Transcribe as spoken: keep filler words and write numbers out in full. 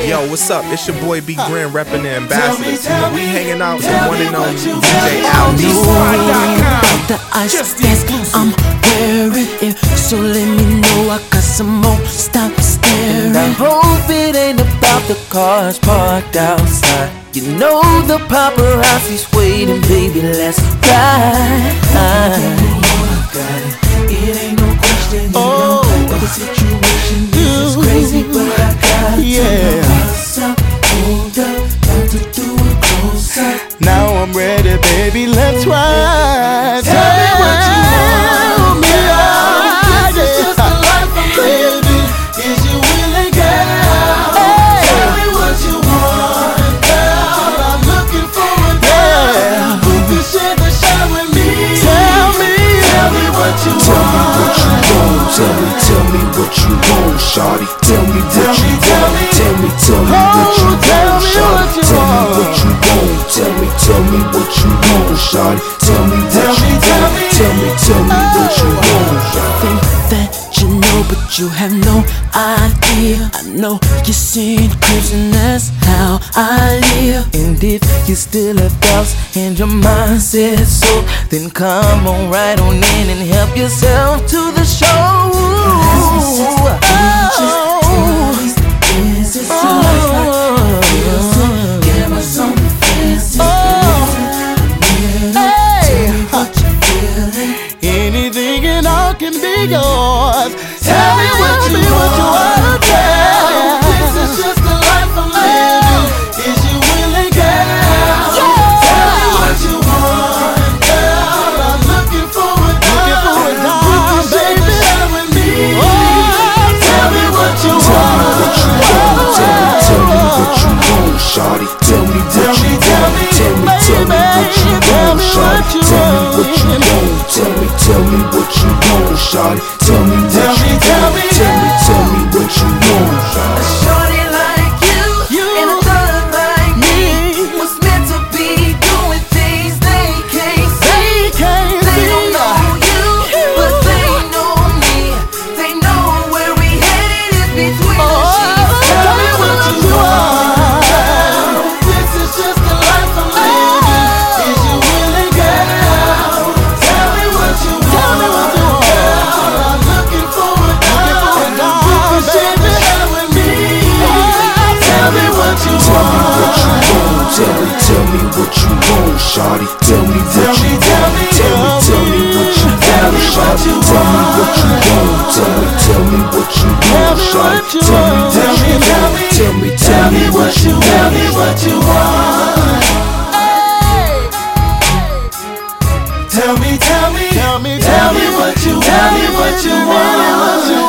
Yo, what's up? It's your boy B Grand repping the Ambassadors. You know, we hanging out with the one and only D J Al. The ice dance I'm wearing it, so let me know I got some more. Stop staring. I hope it ain't about the cars parked outside. You know the paparazzi's waiting, baby, let's ride. It ain't no question, you oh. know that the situation is crazy, but I got yeah. to hold up, got to do it closer. Now I'm ready, baby, let's ride. Tell me what you want, girl. This is just the life I'm living. Is you willing, girl? Hey. Tell me what you want, girl. I'm looking for a girl who can share the shine with me. Tell me, tell me what you tell want. Me what you want. Tell me, tell me what you want, shawty. Tell me what you want. Tell me, tell me what you want, shawty. Tell me what you want. Tell me, tell me what you want, shawty. Tell me what you want. Tell me, tell me what you want, shawty. Think that you know, but you have no idea. I know you're seeing cribs and that's how I live. And if you still have doubts and your mind says so, then come on right on in and help yourself to the show. Oh, anything and all can be yours. Tell me what you want, girl. This is just the life I'm living. Is you willing, girl? Tell me what you want, girl. I'm looking for a dime who can share the shine with me. Tell me what you want. Tell me what you want, shawty. Tell me what you want. Tell me, tell me what you want, shawty. Tell me what you want. Tell me, tell me what you want, shawty. Tell me what you want. Tell me, tell me what you want, shawty. A shorty like you, and a thug like me, was meant to be doing things they can't see. They don't know you, but they know me. They know where we headed is between the sheets. Tell me what you want. This is just the life I'm living. Is you willing, girl? Tell me what you want. Girl, I'm looking for a dime who can share the shine with me. Tell me what you want. Tell me, tell me what you want, shawty. Tell me what you want. Tell me, tell me what you want, shawty. Tell me what you want. Tell me, tell me what you want, shawty. Tell me, tell me, tell me, tell me what you want. Tell me what you want. Tell me, tell me, Tell me, tell me what you want. Tell me what you want.